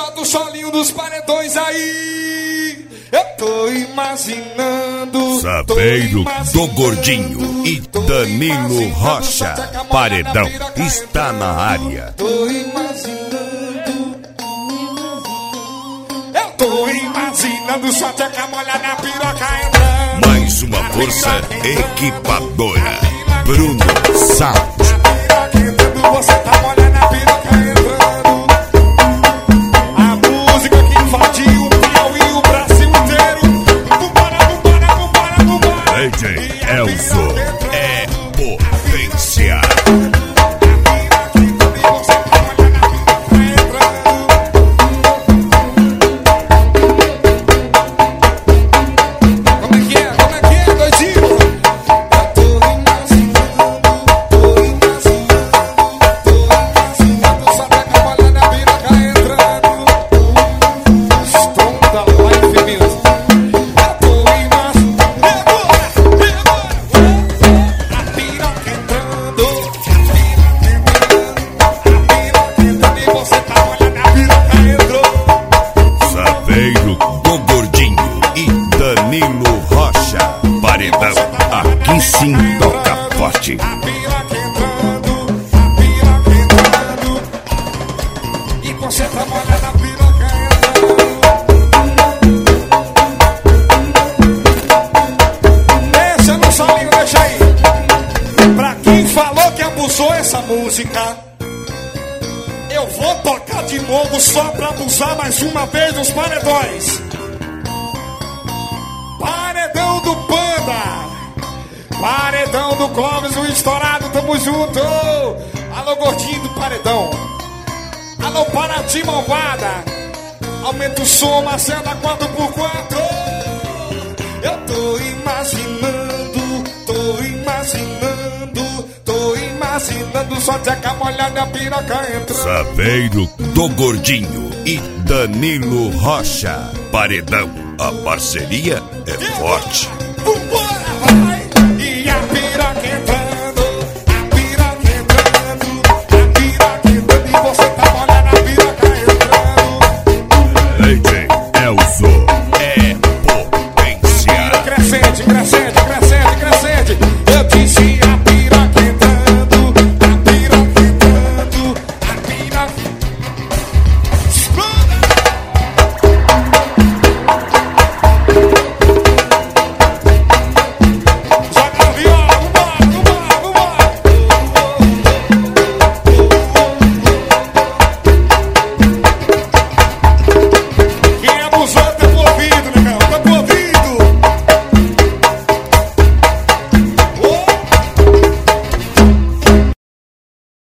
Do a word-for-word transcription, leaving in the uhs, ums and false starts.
solta o solinho dos paredões aí. Eu tô imaginando. Sapeiro do Gordinho e Danilo Rocha. Paredão está na área. Tô imaginando. Eu tô imaginando só teca molhada na piroca entrando. Mais uma força equipadora. Bruno Sal. Você tá molhando a piroca entrando. A música que invadiu o Piauí, o Brasil inteiro. Vambora, vambora, vambora, vambora. D J Elzo é potência. Como é que é? Como é que é, doidinho? Eu tô imaginando, tô imaginando. Sapeiro do Gordinho e Danilo Rocha. Paredão, aqui sim toca forte. A piroca entrando, a piroca entrando. E você tá molhando a piroca entrando. Deixa no solinho, deixa aí. Pra quem falou que abusou essa música, eu vou tocar de novo só pra abusar mais uma vez os paredões. Paredão do Panda. Paredão do Clóvis, o estourado, tamo junto. Alô, gordinho do paredão. Alô, Paraty malvada. Aumenta o som, Marcela, quatro por quatro. Eu tô imaginando, tô imaginando, tô imaginando só teca molhada, a piroca entrando. Sapeiro do Gordinho e Danilo Rocha. Paredão, a parceria é forte.